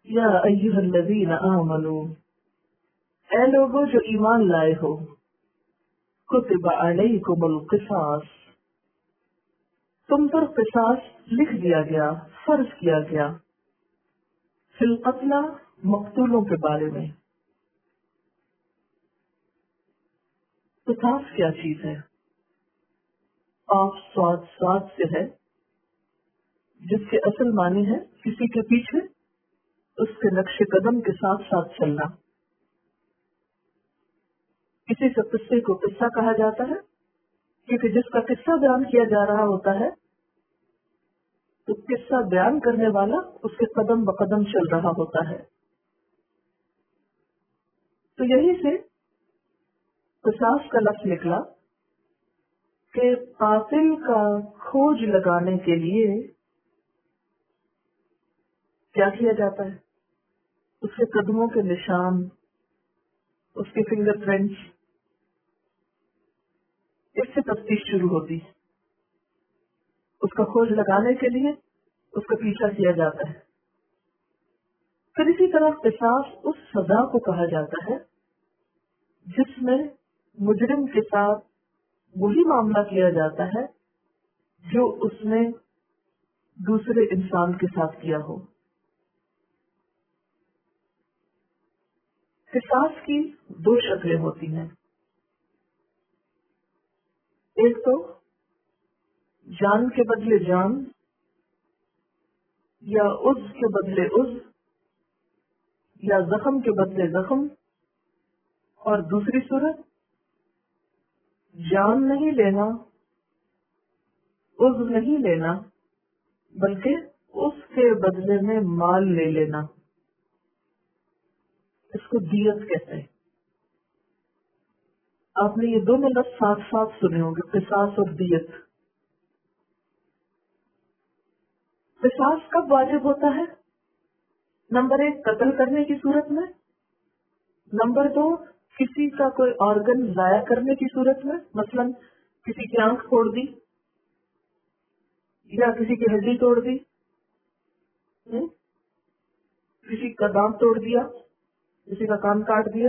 یا ایھا الذین آمنوا، اے لوگوں جو ایمان لائے ہو، کتب علیکم القصاص، تم پر قصاص لکھ دیا گیا، فرض کیا گیا، فی القتلی، مقتولوں کے بارے میں۔ قصاص کیا چیز ہے؟ آپ سواد سے ہے، جس کے اصل معنی ہے کسی کے پیچھے اس کے نقش قدم کے ساتھ ساتھ چلنا۔ کسی سے قصے کو قصہ کہا جاتا ہے کیونکہ جس کا قصہ بیان کیا جا رہا ہوتا ہے تو قصہ بیان کرنے والا اس کے قدم بقدم چل رہا ہوتا ہے۔ تو یہی سے قصاص کا لفظ نکلا کہ قاتل کا کھوج لگانے کے لیے کیا کیا جاتا ہے؟ اس کے قدموں کے نشان، اس کے فنگر پرنٹس، اس سے تفتیش شروع ہوتی، اس کا کھوج لگانے کے لیے اس کا پیچھا کیا جاتا ہے۔ پھر اسی طرح قصاص اس سزا کو کہا جاتا ہے جس میں مجرم کے ساتھ وہی معاملہ کیا جاتا ہے جو اس نے دوسرے انسان کے ساتھ کیا ہو۔ قصاص کی دو شکلیں ہوتی ہیں، ایک تو جان کے بدلے جان یا عضو کے بدلے عضو یا زخم کے بدلے زخم، اور دوسری صورت جان نہیں لینا، عضو نہیں لینا، بلکہ اس کے بدلے میں مال لے لینا، اس کو دیت کہتے ہیں۔ آپ نے یہ دونوں لفظ ساتھ ساتھ سنے ہوں گے، قصاص اور دیت۔ قصاص کب واجب ہوتا ہے؟ نمبر 1 قتل کرنے کی صورت میں، نمبر 2 کسی کا کوئی آرگن ضائع کرنے کی صورت میں، مثلا کسی کی آنکھ پھوڑ دی یا کسی کی ہڈی توڑ دی، کسی کا دانت توڑ دیا، کسی کا کان کاٹ دیا۔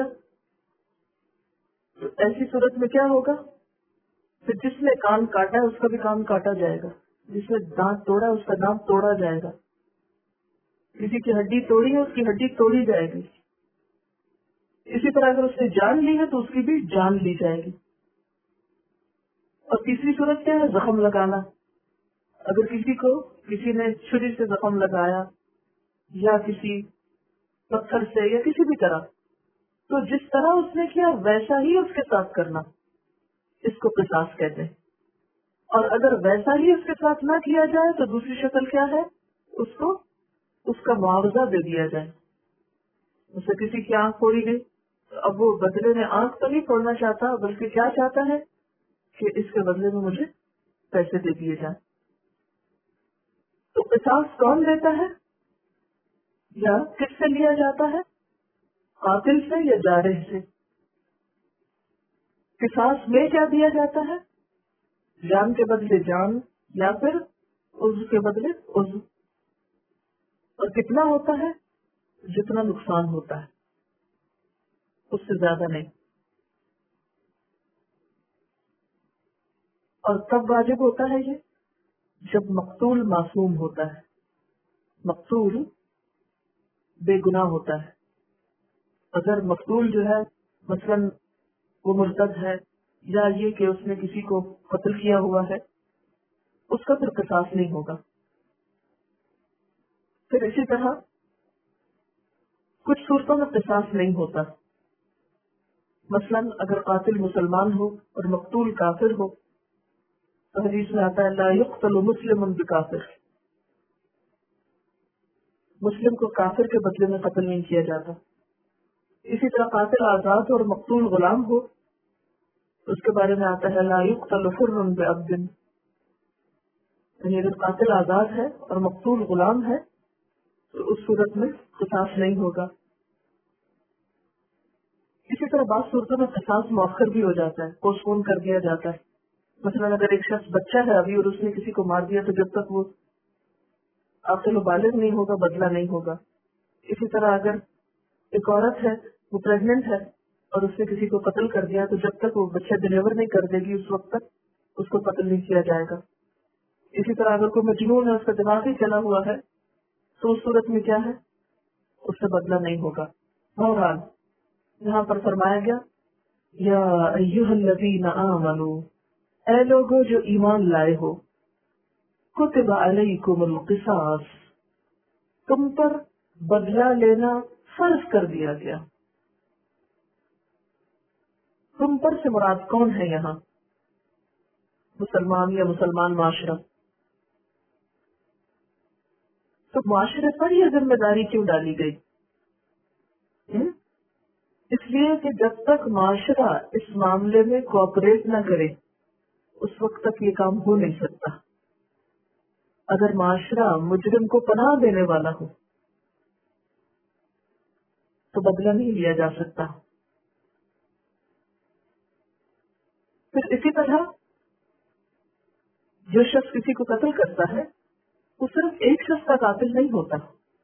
تو ایسی صورت میں کیا ہوگا؟ پھر جس نے کان کاٹا ہے اس کا بھی کان کاٹا جائے گا، جس نے دانت توڑا اس کا دانت توڑا جائے گا، کسی کی ہڈی توڑی ہے اس کی ہڈی توڑی جائے گی۔ اسی طرح اگر اس نے جان لی ہے تو اس کی بھی جان لی جائے گی۔ اور تیسری صورت کیا ہے؟ زخم لگانا۔ اگر کسی نے چھری سے زخم لگایا یا کسی پتھر سے یا کسی بھی طرح، تو جس طرح اس نے کیا ویسا ہی اس کے ساتھ کرنا، اس کو قصاص کہتے ہیں۔ اور اگر ویسا ہی اس کے ساتھ نہ کیا جائے تو دوسری شکل کیا ہے؟ اس کو اس کا معاوضہ دے دیا جائے۔ اسے کسی کی آنکھ پھوڑی گئی، اب وہ بدلے میں آنکھ تو نہیں پھوڑنا چاہتا بلکہ کیا چاہتا ہے کہ اس کے بدلے میں مجھے پیسے دے دیے جائیں۔ تو قصاص کون دیتا ہے یا کس سے لیا جاتا ہے؟ قاتل سے یا جارح سے؟ قصاص میں کیا دیا جاتا ہے؟ جان کے بدلے جان یا پھر عضو کے بدلے عضو، اور کتنا ہوتا ہے؟ جتنا نقصان ہوتا ہے، اس سے زیادہ نہیں۔ اور تب واجب ہوتا ہے یہ جب مقتول معصوم ہوتا ہے، مقتول بے گناہ ہوتا ہے۔ اگر مقتول جو ہے مثلا وہ مرتد ہے یا یہ کہ اس نے کسی کو قتل کیا ہوا ہے، اس کا پھر قصاص نہیں ہوگا۔ پھر اسی طرح کچھ صورتوں میں قصاص نہیں ہوتا، مثلا اگر قاتل مسلمان ہو اور مقتول کافر ہو تو حدیث میں آتا ہے لا یقتل مسلم بکافر، مسلم کو کافر کے بدلے میں قتل نہیں کیا جاتا۔ اسی طرح قاتل آزاد اور مقتول غلام ہو اس کے بارے میں آتا ہے لا یقتل حر بعبد، یعنی اگر قاتل آزاد ہے اور مقتول غلام ہے تو اس صورت میں قصاص نہیں ہوگا۔ اسی طرح بعض صورتوں میں قصاص مؤخر بھی ہو جاتا ہے، پوسٹ پون کر دیا جاتا ہے۔ مثلا اگر ایک شخص بچہ ہے ابھی اور اس نے کسی کو مار دیا تو جب تک وہ عاقل و بالغ نہیں ہوگا بدلہ نہیں ہوگا، اسی طرح اگر ایک عورت ہے وہ پریگننٹ ہے اور اس نے کسی کو قتل کر دیا تو جب تک وہ بچہ ڈلیور نہیں کر دے گی اس وقت تک اس کو قتل نہیں کیا جائے گا. اسی طرح اگر کوئی مجنون ہے اس کا دماغ ہی چلا ہوا ہے تو اس صورت میں کیا ہے اس سے بدلہ نہیں ہوگا. بہرحال یہاں پر فرمایا گیا یا ایھا الذین آمنوا، اے لوگوں جو ایمان لائے ہو، کتب علیکم القصاص، تم پر بدلہ لینا فرض کر دیا گیا. تم پر سے مراد کون ہے یہاں؟ مسلمان یا مسلمان معاشرہ. تو معاشرے پر یہ ذمہ داری کیوں ڈالی گئی؟ اس لیے کہ جب تک معاشرہ اس معاملے میں کوآپریٹ نہ کرے اس وقت تک یہ کام ہو نہیں سکتا. اگر معاشرہ مجرم کو پناہ دینے والا ہو تو بدلہ نہیں لیا جا سکتا. پھر اسی طرح جو شخص کسی کو قتل کرتا ہے وہ صرف ایک شخص کا قاتل نہیں ہوتا.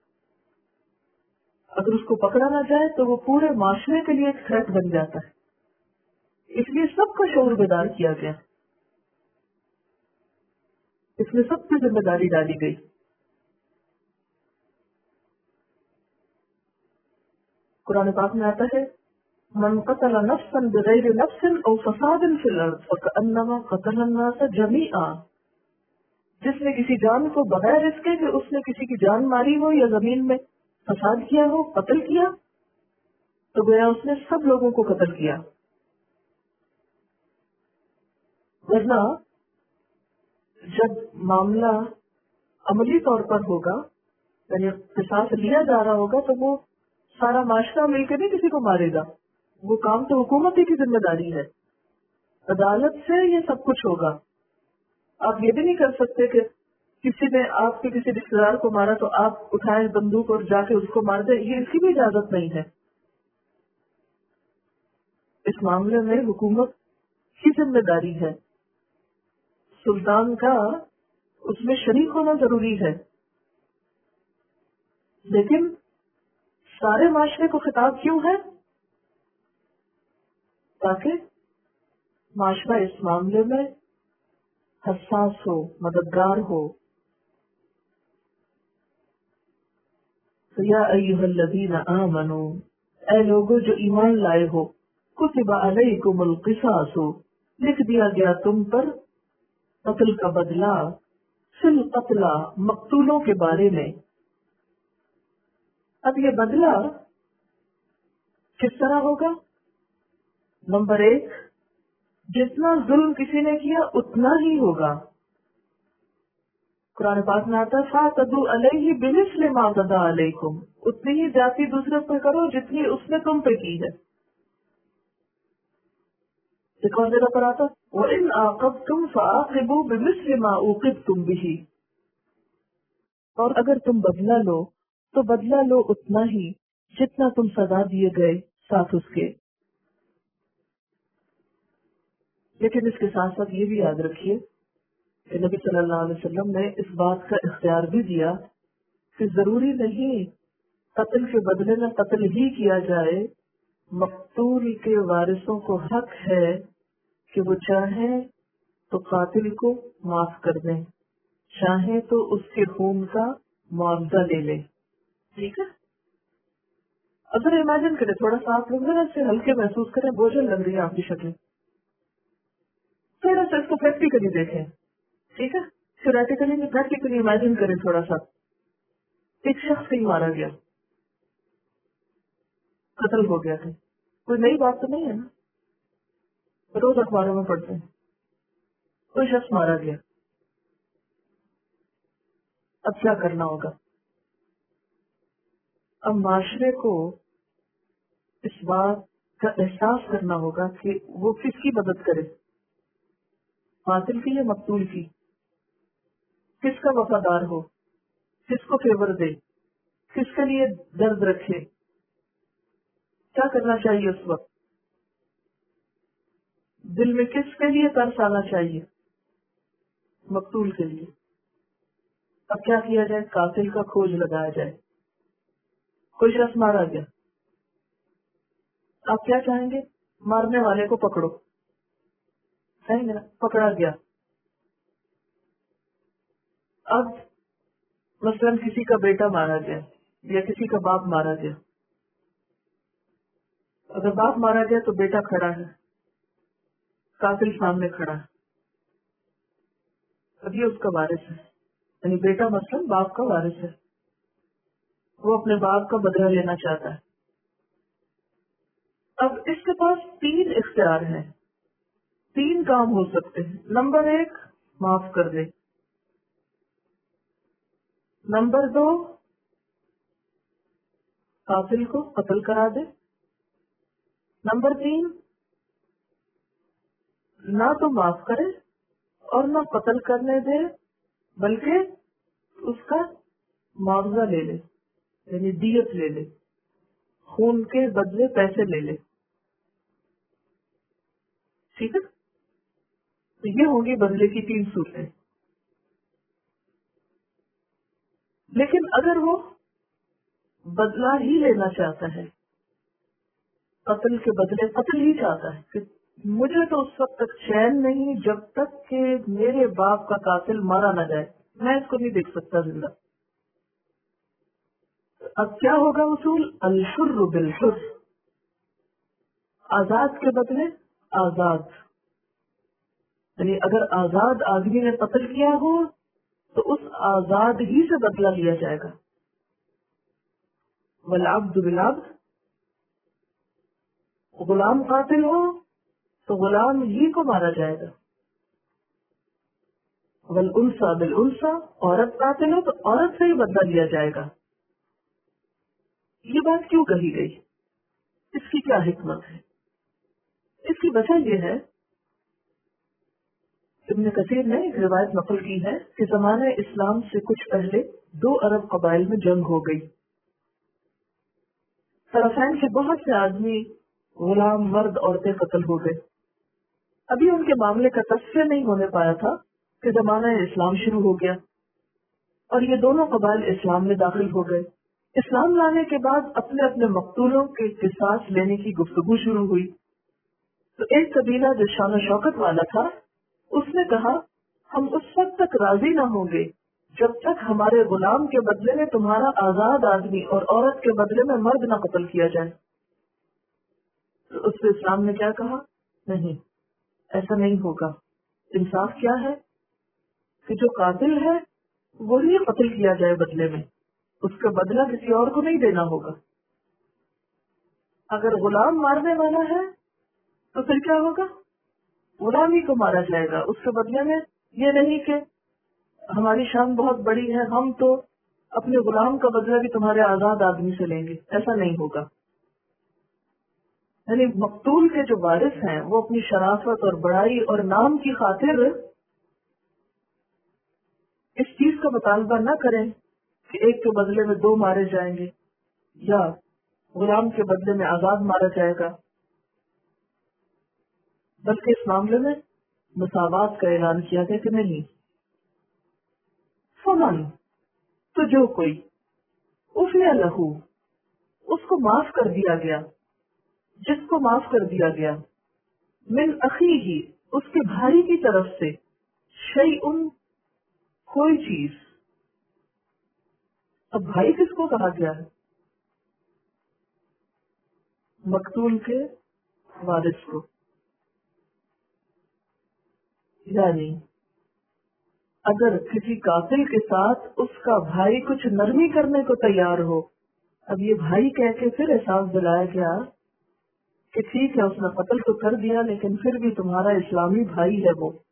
اگر اس کو پکڑا نہ جائے تو وہ پورے معاشرے کے لیے ایک تھریٹ بن جاتا ہے. اس لیے سب کا شعور بیدار کیا گیا، اس میں سب کی ذمہ داری ڈالی گئی. قرآن پاک میں آتا ہے من قتل نفسا بغیر نفس او فساد فی الارض فکأنما قتل الناس جمیعا، جس نے کسی جان کو بغیر اس کے کہ اس نے کسی کی جان ماری ہو یا زمین میں فساد کیا ہو، قتل کیا، تو گویا اس نے سب لوگوں کو قتل کیا. ورنہ جب معاملہ عملی طور پر ہوگا یعنی قصاص لیا جا رہا ہوگا تو وہ سارا معاشرہ مل کے نہیں کسی کو مارے گا. وہ کام تو حکومت ہی کی ذمہ داری ہے. عدالت سے یہ سب کچھ ہوگا. آپ یہ بھی نہیں کر سکتے کہ کسی نے آپ کے کسی رشتے دار کو مارا تو آپ اٹھائیں بندوق اور جا کے اس کو مار دیں. یہ اس کی بھی اجازت نہیں ہے. اس معاملے میں حکومت کی ذمہ داری ہے. سلطان کا اس میں شریک ہونا ضروری ہے. لیکن سارے معاشرے کو خطاب کیوں ہے؟ تاکہ معاشرہ اس معاملے میں حساس ہو، مددگار ہو. یا ایھا الذین آمنوا، اے لوگو جو ایمان لائے ہو، کتب علیکم القصاص، لکھ دیا گیا تم پر قتل کا بدلہ، فی القتلی، مقتولوں کے بارے میں. اب یہ بدلہ کس طرح ہوگا؟ نمبر 1، جتنا ظلم کسی نے کیا اتنا ہی ہوگا. قرآن پاک میں آتا ہے فَاعْتَدُوا عَلَيْهِ بِمِثْلِ مَا اعْتَدَىٰ عَلَيْكُمْ، اتنی ہی زیادتی دوسرے پر کرو جتنی اس نے تم پہ کی ہے. ایک اور جگہ پر آتا وَإِنْ عَاقَبْتُمْ فَعَاقِبُوا بِمِثْلِ مَا عُوقِبْتُمْ بِهِ، اور اگر تم بدلہ لو تو بدلہ لو اتنا ہی جتنا تم سزا دیے گئے ساتھ اس کے. لیکن اس کے ساتھ ساتھ یہ بھی یاد رکھیے کہ نبی صلی اللہ علیہ وسلم نے اس بات کا اختیار بھی دیا کہ ضروری نہیں قتل کے بدلے میں قتل ہی کیا جائے. مقتول کے وارثوں کو حق ہے کہ وہ چاہیں تو قاتل کو معاف کر دیں، چاہیں تو اس کے خون کا معاوضہ لے لیں. ٹھیک ہے؟ اگر امیجن کریں تھوڑا سا آپ لوگ ذرا سے ہلکے محسوس کریں، بوجھل لگ رہی ہے آپ کی شکلیں، تھوڑا سا اس کو پریکٹیکلی دیکھیں. ٹھیک ہے؟ تھیوریٹیکلی نہیں، پریکٹیکلی امیجن کریں تھوڑا سا. ایک شخص کہیں مارا گیا، قتل ہو گیا تھا. کوئی نئی بات تو نہیں ہے نا، روز اخباروں میں پڑھتے ہیں کوئی شخص مارا گیا. اب کیا کرنا ہوگا؟ اب معاشرے کو اس بات کا احساس کرنا ہوگا کہ وہ کس کی مدد کرے، قاتل کی یا مقتول کی، کس کا وفادار ہو، کس کو فیور دے، کس کے لیے درد رکھے. کیا کرنا چاہیے اس وقت؟ دل میں کس کے لیے ترس آنا چاہیے؟ مقتول کے لیے. اب کیا کیا جائے؟ قاتل کا کھوج لگایا جائے. کوئی شخص مارا گیا، آپ کیا چاہیں گے؟ مارنے والے کو پکڑو، صحیح نا؟ پکڑا گیا، اب مثلاً کسی کا بیٹا مارا گیا یا کسی کا باپ مارا گیا. اگر باپ مارا گیا تو بیٹا کھڑا ہے، قاتل سامنے کھڑا ہے، اب یہ اس کا وارث ہے، یعنی بیٹا مثلاً باپ کا وارث ہے، وہ اپنے باپ کا بدلہ لینا چاہتا ہے. اب اس کے پاس 3 اختیار ہیں، 3 کام ہو سکتے ہیں. نمبر 1 معاف کر دے، نمبر 2 قاتل کو قتل کرا دے، نمبر 3 نہ تو معاف کرے اور نہ قتل کرنے دے بلکہ اس کا معاوضہ لے لے، یعنی دیت لے لے، خون کے بدلے پیسے لے لے. ٹھیک ہے، تو یہ ہوں گی بدلے کی 3 صورتیں. لیکن اگر وہ بدلہ ہی لینا چاہتا ہے، قتل کے بدلے قتل ہی چاہتا ہے کہ مجھے تو اس وقت تک چین نہیں جب تک کہ میرے باپ کا قاتل مارا نہ جائے، میں اس کو نہیں دیکھ سکتا زندہ. اب کیا ہوگا اصول؟ الحر بالحر، آزاد کے بدلے آزاد. یعنی اگر آزاد آدمی نے قتل کیا ہو تو اس آزاد ہی سے بدلہ لیا جائے گا. والعبد بالعبد، غلام قاتل ہو تو غلام ہی کو مارا جائے گا. والانثى بالانثى، عورت قاتل ہو تو عورت سے ہی بدلہ لیا جائے گا. یہ بات کیوں کہی گئی؟ اس کی کیا حکمت ہے؟ اس کی وجہ یہ ہے، ابن کثیر نے ایک روایت نقل کی ہے کہ زمانہ اسلام سے کچھ پہلے 2 عرب قبائل میں جنگ ہو گئی. طرفین کے بہت سے آدمی، غلام، مرد، عورتیں قتل ہو گئے. ابھی ان کے معاملے کا تصفیہ نہیں ہونے پایا تھا کہ زمانہ اسلام شروع ہو گیا اور یہ دونوں قبائل اسلام میں داخل ہو گئے. اسلام لانے کے بعد اپنے اپنے مقتولوں کے قصاص لینے کی گفتگو شروع ہوئی. تو ایک قبیلہ جو شان و شوکت والا تھا، اس نے کہا ہم اس وقت تک راضی نہ ہوں گے جب تک ہمارے غلام کے بدلے میں تمہارا آزاد آدمی اور عورت کے بدلے میں مرد نہ قتل کیا جائے. تو اس پہ اسلام نے کیا کہا؟ نہیں، ایسا نہیں ہوگا. انصاف کیا ہے کہ جو قاتل ہے وہی قتل کیا جائے بدلے میں، اس کا بدلہ کسی اور کو نہیں دینا ہوگا. اگر غلام مارنے والا ہے تو پھر کیا ہوگا؟ غلام ہی کو مارا جائے گا. اس کے بدلے میں یہ نہیں کہ ہماری شان بہت بڑی ہے، ہم تو اپنے غلام کا بدلہ بھی تمہارے آزاد آدمی سے لیں گے، ایسا نہیں ہوگا. یعنی مقتول کے جو وارث ہیں وہ اپنی شرافت اور بڑائی اور نام کی خاطر اس چیز کا مطالبہ نہ کریں کہ ایک کے بدلے میں 2 مارے جائیں گے یا غلام کے بدلے میں آزاد مارا جائے گا، بلکہ اس معاملے میں مساوات کا اعلان کیا گیا کہ نہیں. فمن، تو جو کوئی، عفی لہو، اس کو معاف کر دیا گیا، جس کو معاف کر دیا گیا، من اخیہ، اس کے بھائی کی طرف سے، شیئن، کوئی چیز. اب بھائی کس کو کہا گیا ہے؟ مقتول کے وارث کو. یعنی اگر کسی قاتل کے ساتھ اس کا بھائی کچھ نرمی کرنے کو تیار ہو، اب یہ بھائی کہہ کے پھر احساس دلایا گیا کہ ٹھیک ہے اس نے قتل تو کر دیا لیکن پھر بھی تمہارا اسلامی بھائی ہے وہ.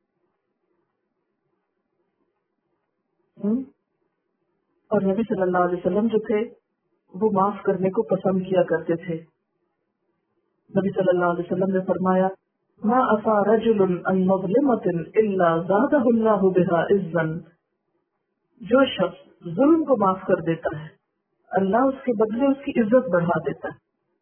اور نبی صلی اللہ علیہ وسلم جو تھے وہ معاف کرنے کو پسند کیا کرتے تھے. نبی صلی اللہ علیہ وسلم نے فرمایا ما عفا رجل عن مظلمة الا زادہ اللہ بہا عزا، جو شخص ظلم کو معاف کر دیتا ہے اللہ اس کے بدلے اس کی عزت بڑھا دیتا ہے.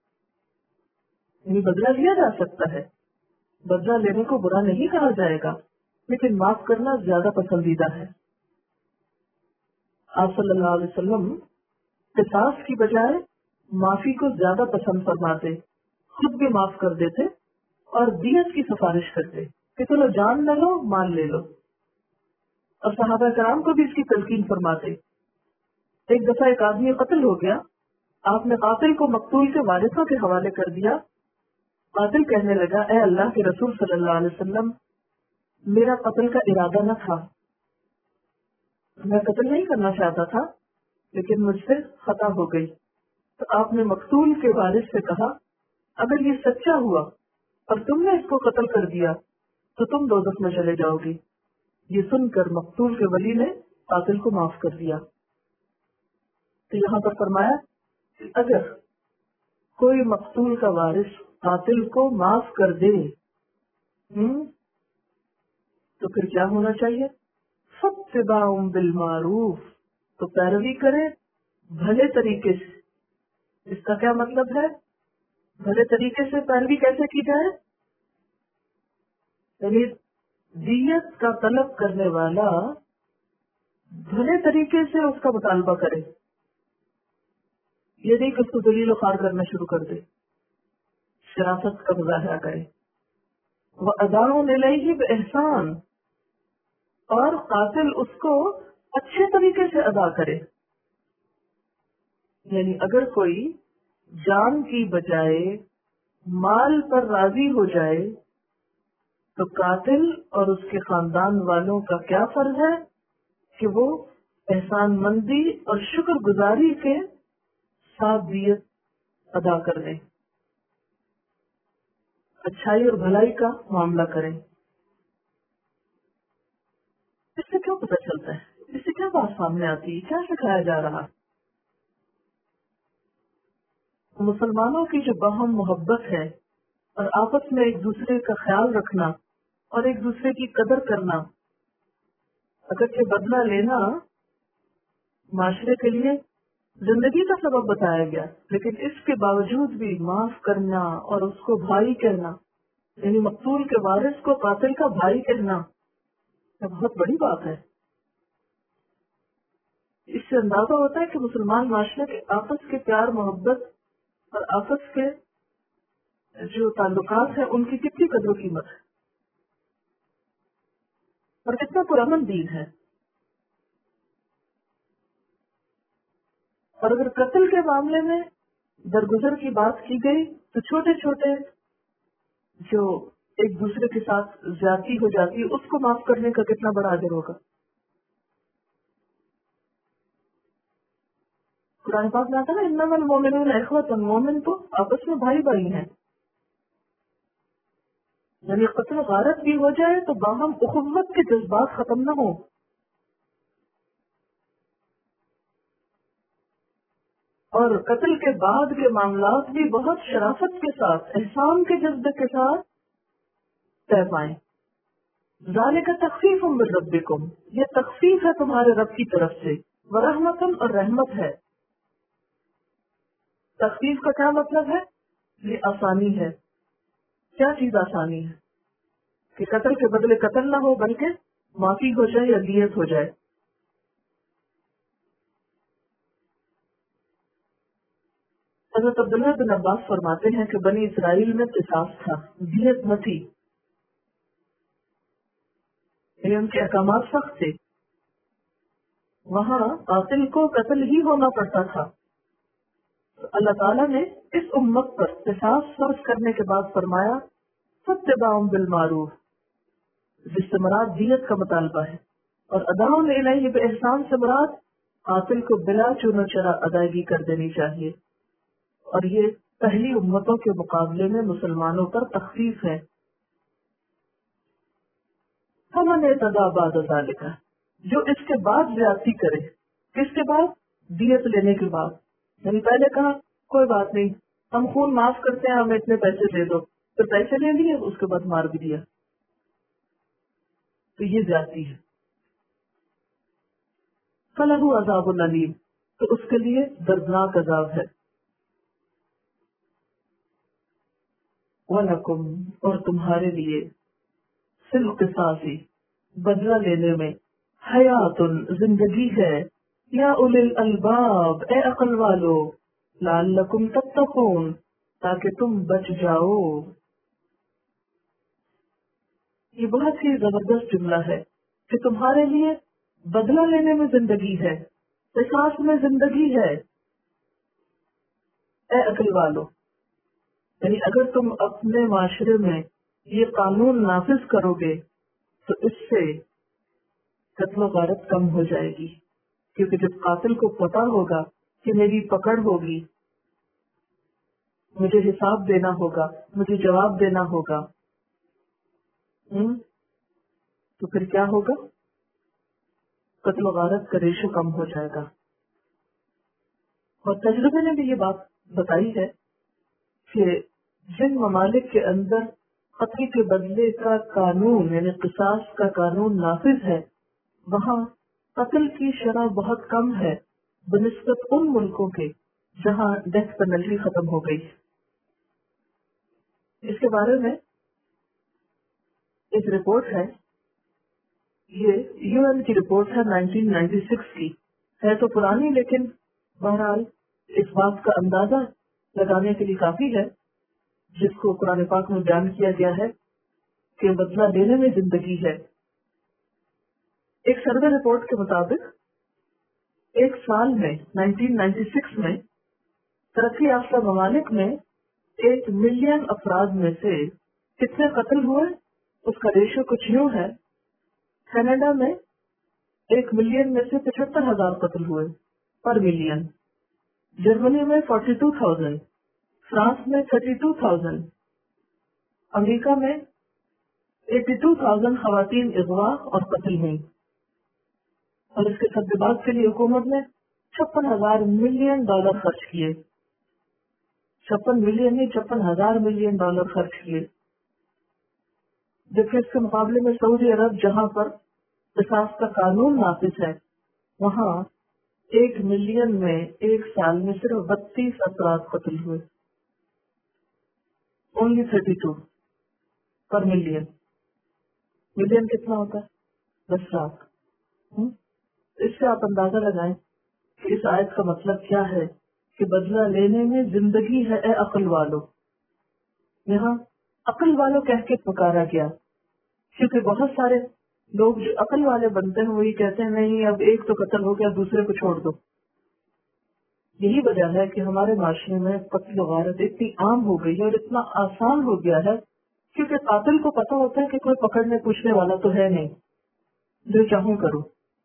یعنی بدلہ لیا جا سکتا ہے، بدلہ لینے کو برا نہیں کہا جائے گا، لیکن معاف کرنا زیادہ پسندیدہ ہے. آپ صلی اللہ علیہ وسلم قصاص کی بجائے معافی کو زیادہ پسند فرماتے، خود بھی معاف کر دیتے اور دیت کی سفارش کرتے کہ چلو جان نہ لو مال لے لو، اور صحابہ کرام کو بھی اس کی تلقین فرماتے۔ ایک دفعہ ایک آدمی قتل ہو گیا، آپ نے قاتل کو مقتول کے وارثوں کے حوالے کر دیا۔ قاتل کہنے لگا اے اللہ کے رسول صلی اللہ علیہ وسلم، میرا قتل کا ارادہ نہ تھا، میں قتل نہیں کرنا چاہتا تھا، لیکن مجھ سے خطا ہو گئی۔ تو آپ نے مقتول کے وارث سے کہا اگر یہ سچا ہوا اور تم نے اس کو قتل کر دیا تو تم دوزخ میں چلے جاؤ گی۔ یہ سن کر مقتول کے ولی نے قاتل کو معاف کر دیا۔ تو یہاں پر فرمایا کہ اگر کوئی مقتول کا وارث قاتل کو معاف کر دے تو پھر کیا ہونا چاہیے؟ فاتباع بالمعروف، تو پیروی کرے بھلے طریقے سے۔ اس کا کیا مطلب ہے؟ بھلے طریقے سے پیروی کیسے کی جائے؟ یعنی دیت کا طلب کرنے والا بھلے طریقے سے اس کا مطالبہ کرے، یہ نہیں کہ اس کو ذلیل و خوار کرنا شروع کر دے، شرافت کا مظاہرہ کرے۔ وَأَدَاءٌ إِلَيْهِ بِإِحْسَانٍ، اور قاتل اس کو اچھے طریقے سے ادا کرے۔ یعنی اگر کوئی جان کی بجائے مال پر راضی ہو جائے تو قاتل اور اس کے خاندان والوں کا کیا فرض ہے کہ وہ احسان مندی اور شکر گزاری کے ساتھ دیت ادا کر دیں، اچھائی اور بھلائی کا معاملہ کریں۔ اس سے کیا پتہ چلتا ہے؟ اس سے کیا بات سامنے آتی ہے؟ کیا سکھایا جا رہا؟ مسلمانوں کی جو باہم محبت ہے اور آپس میں ایک دوسرے کا خیال رکھنا اور ایک دوسرے کی قدر کرنا، اگرچہ بدلہ لینا معاشرے کے لیے زندگی کا سبب بتایا گیا، لیکن اس کے باوجود بھی معاف کرنا اور اس کو بھائی کہنا، یعنی مقتول کے وارث کو قاتل کا بھائی کہنا، یہ بہت بڑی بات ہے۔ اس سے اندازہ ہوتا ہے کہ مسلمان معاشرے کے آپس کے پیار محبت اور آپس کے جو تعلقات ہیں ان کی کتنی قدر و قیمت ہے اور کتنا پرامن دین ہے۔ اور اگر قتل کے معاملے میں درگزر کی بات کی گئی تو چھوٹے چھوٹے جو ایک دوسرے کے ساتھ زیادتی ہو جاتی ہے اس کو معاف کرنے کا کتنا بڑا اجر ہوگا۔ قرآن پاک میں آتا ہے نا انما المؤمنون اخوۃ، مومن تو آپس میں بھائی بھائی ہیں۔ یعنی قتل غارت بھی ہو جائے تو باہم اخوت کے جذبات ختم نہ ہوں۔ اور قتل کے بعد کے معاملات بھی بہت شرافت کے ساتھ، احسان کے جذبے کے ساتھ طے پائیں۔ ذالک تخفیف من ربکم، یہ تخفیف ہے تمہارے رب کی طرف سے، ورحمت اور رحمت ہے۔ تخفیف کا کیا مطلب ہے؟ یہ آسانی ہے۔ کیا چیز آسانی ہے؟ کہ قتل کے بدلے قتل نہ ہو بلکہ معافی ہو جائے یا دیت ہو جائے۔ حضرت عبداللہ بن عباس فرماتے ہیں کہ بنی اسرائیل میں قصاص تھا، دیت نہ تھی، یعنی ان کے احکامات سخت تھے، وہاں قاتل کو قتل ہی ہونا پڑتا تھا۔ تو اللہ تعالیٰ نے اس امت پر قصاص فرض کرنے کے بعد فرمایا فاتباع بالمعروف، جس سے مراد دیت کا مطالبہ ہے، اور اداء الیہ باحسان سے مراد قاتل کو بلا چون و چرا ادائیگی کر دینی چاہیے۔ اور یہ پہلی امتوں کے مقابلے میں مسلمانوں پر تخفیف ہے۔ فمن اعتدی بعد ذلک، جو اس کے بعد زیادتی کرے، کس کے بعد؟ دیت لینے کے بعد۔ یعنی پہلے کہا کوئی بات نہیں ہم خون معاف کرتے ہیں، ہمیں اتنے پیسے دے دو، پھر پیسے لے لیے اس کے بعد مار بھی دیا، تو یہ زیادتی ہے۔ فلہ عذاب علیم، تو اس کے لیے دردناک عذاب ہے۔ وَلَكُمْ، اور تمہارے لیے، فِي الْقِصَاصِ، بدلہ لینے میں، حیات، زندگی ہے، یا اولی الالباب، اے عقل والو، लअल्लकुम तत्तकून, ताकि तुम बच जाओ। ये बहुत ही जबरदस्त जुमला है कि तुम्हारे लिए बदला लेने में जिंदगी है, एहसास में जिंदगी है। ए अकल वालों, यानी अगर तुम अपने माशरे में ये कानून नाफिज करोगे तो इससे कत्ल गारत कम हो जाएगी, क्योंकि जब कातिल को पता होगा कि मेरी पकड़ होगी, मुझे हिसाब देना होगा, मुझे जवाब देना होगा, तो फिर क्या होगा? कत्ल गारत का रेशो कम हो जाएगा। और तजुर्बे ने भी ये बात बताई है कि जिन ममालिक के अंदर कत्ल के बदले का कानून यानी किसास का कानून नाफिज है, वहाँ कत्ल की शरह बहुत कम है बनिस्बत उन मुल्कों के जहाँ डेथ पेनल्टी खत्म हो गई। इसके बारे में एक रिपोर्ट ये यूएन की रिपोर्ट है 1996 की, है तो पुरानी, लेकिन बहरहाल इस बात का अंदाजा लगाने के लिए काफी है, जिसको कुरान पाक में बयान किया गया है कि बदला लेने में जिंदगी है। एक सर्वे रिपोर्ट के मुताबिक एक साल में 1996 में तरक्की याफ्ता ममालिक में 1 मिलियन अफराद में से कितने कत्ल हुए, उसका रेशो कुछ यूं है। कनाडा में 1 मिलियन में से 75,000 कत्ल हुए पर मिलियन, जर्मनी में 42,000, फ्रांस में 32,000, अमेरिका में 82,000 खवातीन अगवा और कत्ल हुई। और इसके सद्देबाज के लिए हुकूमत ने $56,000 मिलियन खर्च किए। 56 मिलियन नहीं, $56,000 मिलियन खर्च किए। जबकि इसके मुकाबले में सऊदी अरब, जहाँ पर किसास का कानून नाफिज है, वहाँ 1 मिलियन में एक साल में सिर्फ 32 अफराद कत्ल हुए, ओनली 32 पर मिलियन। मिलियन कितना होता है? 10 लाख। इससे आप अंदाजा लगाएं कि इस आयत का मतलब क्या है कि बदला लेने में जिंदगी है ए अकल वालों। यहाँ अकल वालों कह के पुकारा गया, क्योंकि बहुत सारे लोग जो अकल वाले बनते हैं वही कहते हैं नहीं अब एक तो कत्ल हो गया, दूसरे को छोड़ दो। यही वजह है कि हमारे माशरे में कत्ल गारत इतनी आम हो गई है और इतना आसान हो गया है, क्योंकि कातिल को पता होता है कि कोई पकड़ने पूछने वाला तो है नहीं, जो चाहूं करो।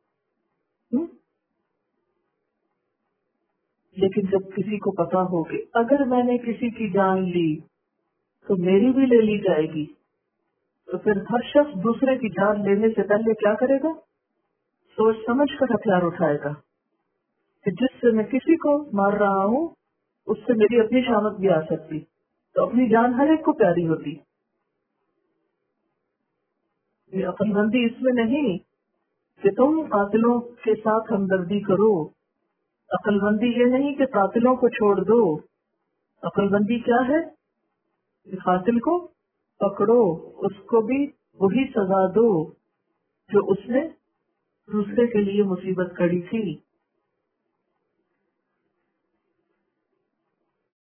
लेकिन जब किसी को पता हो कि अगर मैंने किसी की जान ली तो मेरी भी ले ली जाएगी, तो फिर हर शख्स दूसरे की जान लेने से पहले क्या करेगा? सोच समझ कर हथियार उठाएगा कि जिससे मैं किसी को मार रहा हूँ उससे मेरी अपनी शामत भी आ सकती, तो अपनी जान हर एक को प्यारी होती। ये अक्लमंदी इसमें नहीं कि तुम कातिलों के साथ हमदर्दी करो, अक्लमंदी ये नहीं कि कातिलों को छोड़ दो। अक्लमंदी क्या है? कातिल को पकड़ो, उसको भी वही सजा दो जो उसने दूसरे के लिए मुसीबत खड़ी थी।